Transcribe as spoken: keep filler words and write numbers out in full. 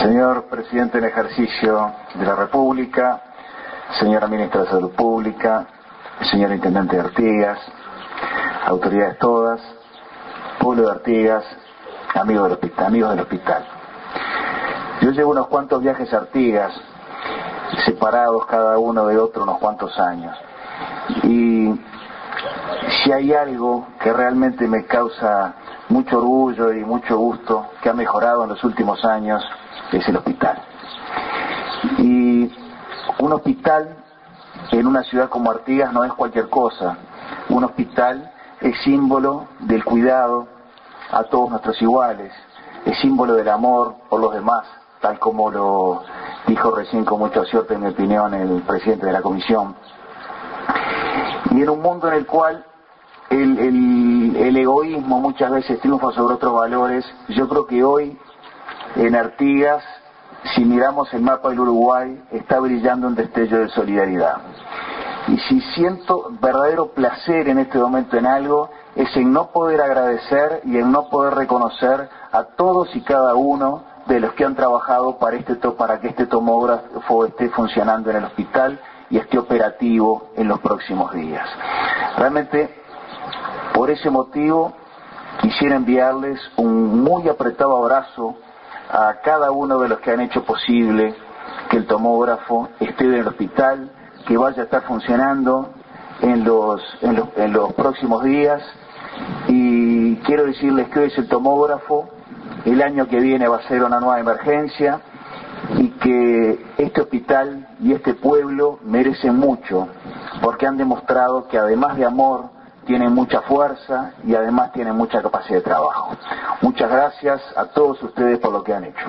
Señor Presidente en ejercicio de la República, señora Ministra de Salud Pública, señor Intendente de Artigas, autoridades todas, pueblo de Artigas, amigos del hospital, amigos del hospital. Yo llevo unos cuantos viajes a Artigas, separados cada uno de otro unos cuantos años, y si hay algo que realmente me causa mucho orgullo y mucho gusto, que ha mejorado en los últimos años, es el hospital. Y un hospital en una ciudad como Artigas no es cualquier cosa. Un hospital es símbolo del cuidado a todos nuestros iguales, es símbolo del amor por los demás, tal como lo dijo recién con mucho acierto, en mi opinión, el presidente de la comisión. Y en un mundo en el cual el, el, el egoísmo muchas veces triunfa sobre otros valores, yo creo que hoy en Artigas, si miramos el mapa del Uruguay, está brillando un destello de solidaridad. Y si siento verdadero placer en este momento en algo, es en no poder agradecer y en no poder reconocer a todos y cada uno de los que han trabajado para, este, para que este tomógrafo esté funcionando en el hospital y esté operativo en los próximos días. Realmente, por ese motivo, quisiera enviarles un muy apretado abrazo a cada uno de los que han hecho posible que el tomógrafo esté en el hospital, que vaya a estar funcionando en los, en los, en los próximos días. Y quiero decirles que hoy es el tomógrafo, el año que viene va a ser una nueva emergencia, y que este hospital y este pueblo merecen mucho, porque han demostrado que además de amor tienen mucha fuerza y además tienen mucha capacidad de trabajo. Muchas gracias a todos ustedes por lo que han hecho.